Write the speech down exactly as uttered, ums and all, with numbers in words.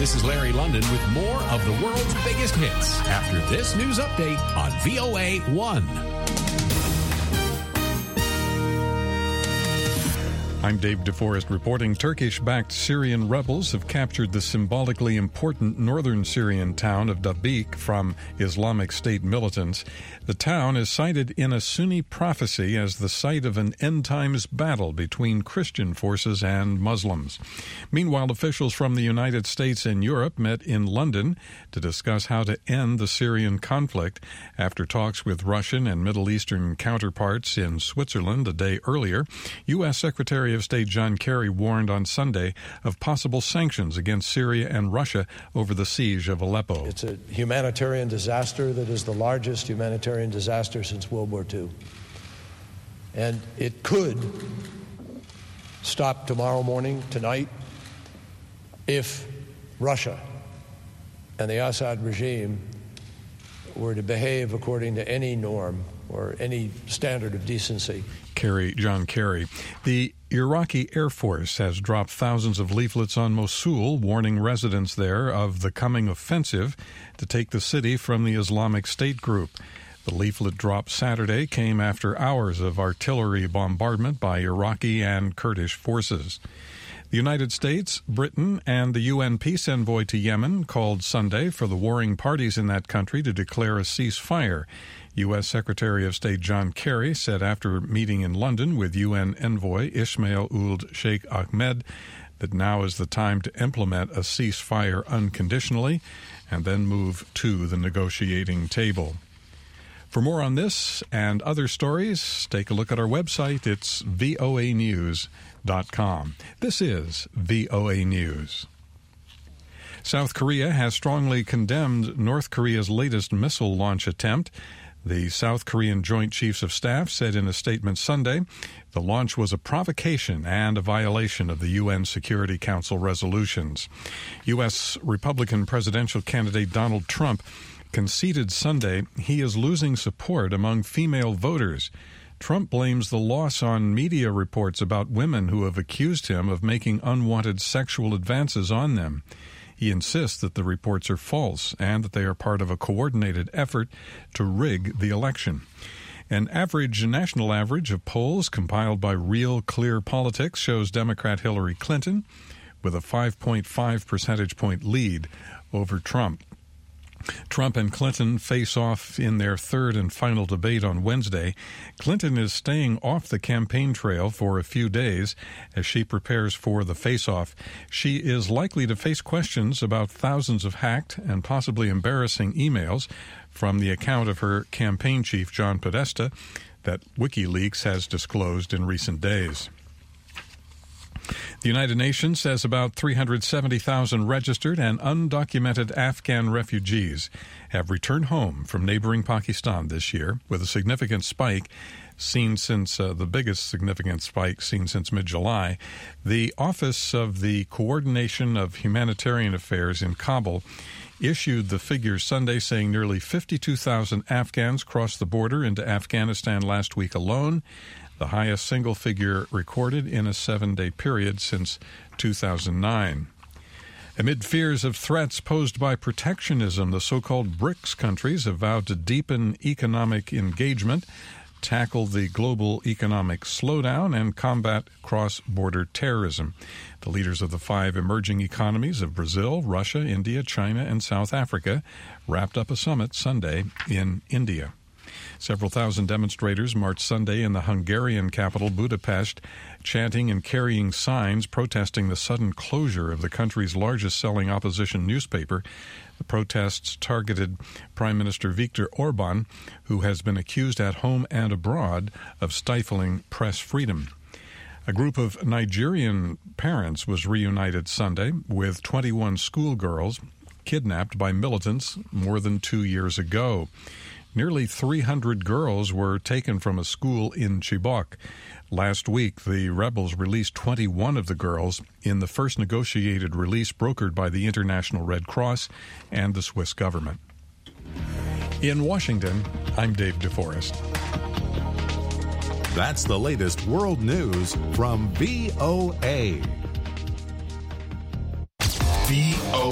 This is Larry London with more of the world's biggest hits after this news update on V O A one. I'm Dave DeForest reporting. Turkish-backed Syrian rebels have captured the symbolically important northern Syrian town of Dabiq from Islamic State militants. The town is cited in a Sunni prophecy as the site of an end-times battle between Christian forces and Muslims. Meanwhile, officials from the United States and Europe met in London to discuss how to end the Syrian conflict after talks with Russian and Middle Eastern counterparts in Switzerland a day earlier. U S. Secretary of State John Kerry warned on Sunday of possible sanctions against Syria and Russia over the siege of Aleppo. It's a humanitarian disaster that is the largest humanitarian disaster since World War Two. And it could stop tomorrow morning, tonight, if Russia and the Assad regime were to behave according to any norm or any standard of decency. Kerry, John Kerry. The Iraqi Air Force has dropped thousands of leaflets on Mosul, warning residents there of the coming offensive to take the city from the Islamic State group. The leaflet drop Saturday came after hours of artillery bombardment by Iraqi and Kurdish forces. The United States, Britain, and the U N peace envoy to Yemen called Sunday for the warring parties in that country to declare a ceasefire. U S. Secretary of State John Kerry said after meeting in London with U N envoy Ismail Ould Sheikh Ahmed that now is the time to implement a ceasefire unconditionally and then move to the negotiating table. For more on this and other stories, take a look at our website. It's V O A news dot com. This is V O A News. South Korea has strongly condemned North Korea's latest missile launch attempt. The South Korean Joint Chiefs of Staff said in a statement Sunday the launch was a provocation and a violation of the U N Security Council resolutions. U S. Republican presidential candidate Donald Trump conceded Sunday he is losing support among female voters. Trump blames the loss on media reports about women who have accused him of making unwanted sexual advances on them. He insists that the reports are false and that they are part of a coordinated effort to rig the election. An average national average of polls compiled by Real Clear Politics shows Democrat Hillary Clinton with a five point five percentage point lead over Trump. Trump and Clinton face off in their third and final debate on Wednesday. Clinton is staying off the campaign trail for a few days as she prepares for the face-off. She is likely to face questions about thousands of hacked and possibly embarrassing emails from the account of her campaign chief, John Podesta, that WikiLeaks has disclosed in recent days. The United Nations says about three hundred seventy thousand registered and undocumented Afghan refugees have returned home from neighboring Pakistan this year, with a significant spike seen since uh, the biggest significant spike seen since mid-July. The Office of the Coordination of Humanitarian Affairs in Kabul issued the figures Sunday, saying nearly fifty-two thousand Afghans crossed the border into Afghanistan last week alone, the highest single figure recorded in a seven-day period since two thousand nine. Amid fears of threats posed by protectionism, the so-called BRICS countries have vowed to deepen economic engagement, tackle the global economic slowdown, and combat cross-border terrorism. The leaders of the five emerging economies of Brazil, Russia, India, China, and South Africa wrapped up a summit Sunday in India. Several thousand demonstrators marched Sunday in the Hungarian capital, Budapest, chanting and carrying signs protesting the sudden closure of the country's largest-selling opposition newspaper. The protests targeted Prime Minister Viktor Orban, who has been accused at home and abroad of stifling press freedom. A group of Nigerian parents was reunited Sunday with twenty-one schoolgirls kidnapped by militants more than two years ago. Nearly three hundred girls were taken from a school in Chibok. Last week, the rebels released twenty-one of the girls in the first negotiated release brokered by the International Red Cross and the Swiss government. In Washington, I'm Dave DeForest. That's the latest world news from V O A. V O A.